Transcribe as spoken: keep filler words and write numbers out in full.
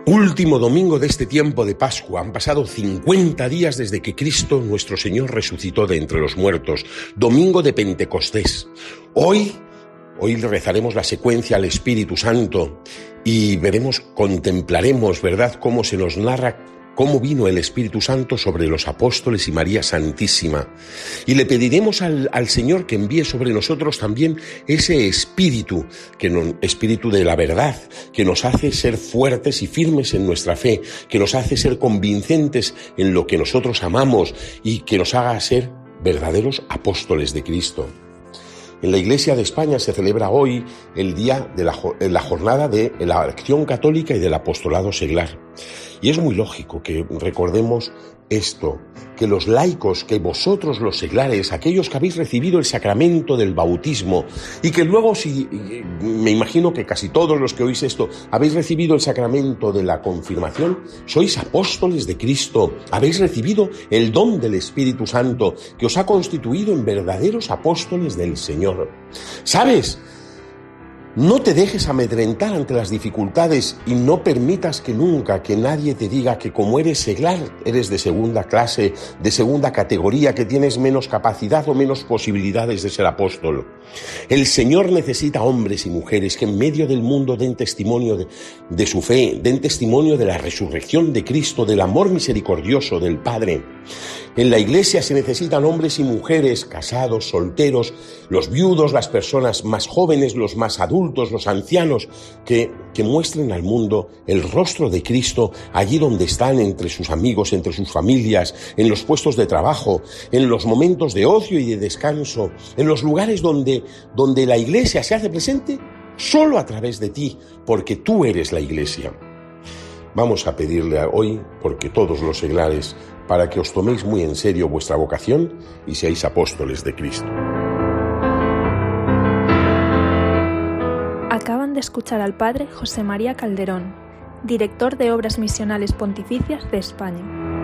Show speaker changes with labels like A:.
A: Último domingo de este tiempo de Pascua. Han pasado cincuenta días desde que Cristo, nuestro Señor, resucitó de entre los muertos. Domingo de Pentecostés. Hoy, hoy rezaremos la secuencia al Espíritu Santo y veremos, contemplaremos, ¿verdad?, cómo se nos narra cómo vino el Espíritu Santo sobre los apóstoles y María Santísima. Y le pediremos al, al Señor que envíe sobre nosotros también ese espíritu, que no, espíritu de la verdad, que nos hace ser fuertes y firmes en nuestra fe, que nos hace ser convincentes en lo que nosotros amamos y que nos haga ser verdaderos apóstoles de Cristo. En la Iglesia de España se celebra hoy el día de la, la jornada de la acción católica y del apostolado seglar. Y es muy lógico que recordemos esto, que los laicos, que vosotros los seglares, aquellos que habéis recibido el sacramento del bautismo y que luego, si, me imagino que casi todos los que oís esto, habéis recibido el sacramento de la confirmación, sois apóstoles de Cristo, habéis recibido el don del Espíritu Santo que os ha constituido en verdaderos apóstoles del Señor. ¿Sabes? No te dejes amedrentar ante las dificultades y no permitas que nunca que nadie te diga que como eres seglar, eres de segunda clase, de segunda categoría, que tienes menos capacidad o menos posibilidades de ser apóstol. El Señor necesita hombres y mujeres que en medio del mundo den testimonio de, de su fe, den testimonio de la resurrección de Cristo, del amor misericordioso del Padre. En la Iglesia se necesitan hombres y mujeres, casados, solteros, los viudos, las personas más jóvenes, los más adultos, los ancianos, que, que muestren al mundo el rostro de Cristo allí donde están, entre sus amigos, entre sus familias, en los puestos de trabajo, en los momentos de ocio y de descanso, en los lugares donde, donde la Iglesia se hace presente solo a través de ti, porque tú eres la Iglesia. Vamos a pedirle hoy, porque todos los seglares, para que os toméis muy en serio vuestra vocación y seáis apóstoles de Cristo.
B: Acaban de escuchar al Padre José María Calderón, director de Obras Misionales Pontificias de España.